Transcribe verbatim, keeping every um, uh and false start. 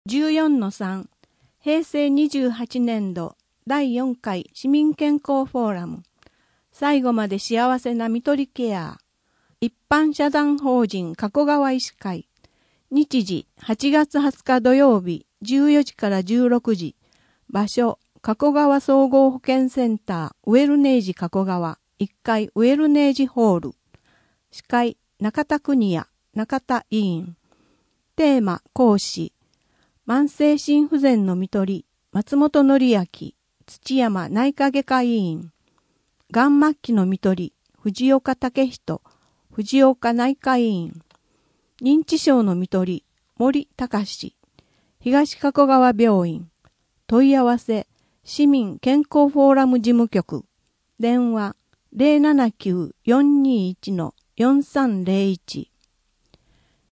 じゅうよんのさん 平成にじゅうはちねんどだいよんかい市民健康フォーラム最後まで幸せな看取りケア一般社団法人加古川医師会日時はちがつはつか土曜日じゅうよじからじゅうろくじ場所加古川総合保健センターウェルネージ加古川いっかいウェルネージホール司会中田邦也中田委員テーマ講師慢性心不全の看取り松本則明土山内科外科医院がん末期の看取り藤岡武人藤岡内科医院認知症の看取り森隆東加古川病院問い合わせ市民健康フォーラム事務局電話 ゼロななきゅう よんにいち よんさんゼロいち